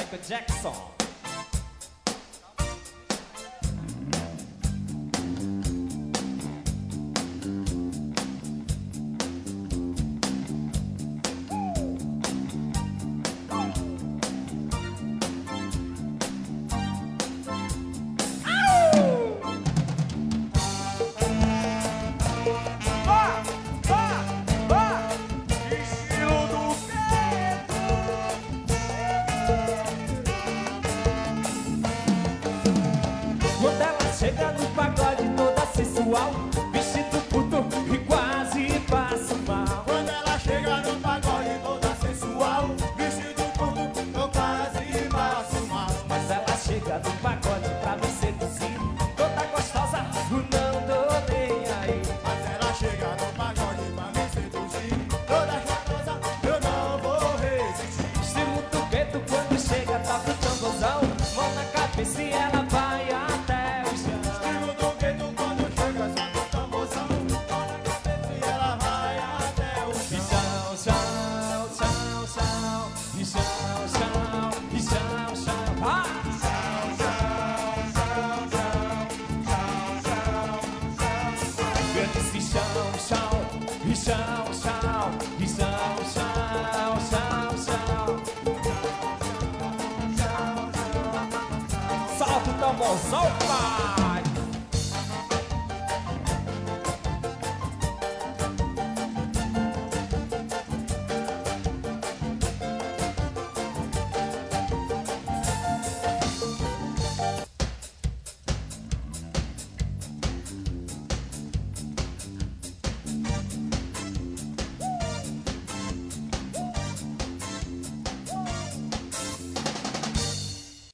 Michael Jackson. Quando ela chega no pagode toda sensual, vestido curto e quase passa mal. Quando ela chega no pagode toda sensual, vestido curto, eu quase passo mal. Mas ela chega no pagode pra me seduzir, toda gostosa, não tô nem aí. Mas ela chega no pagode pra me seduzir, toda charmosa, eu não vou resistir. Estilo do Beto quando chega toca o tamborzão, mão na cabeça e ela vai até o chão. Estilo do gueto quando chega só no tamborzão, mão na cabeça e ela vai até o E chão. chão, chão, chão, chão, e chão, chão, e chão, chão. Ah! Eu disse chão, chão, e chão, chão.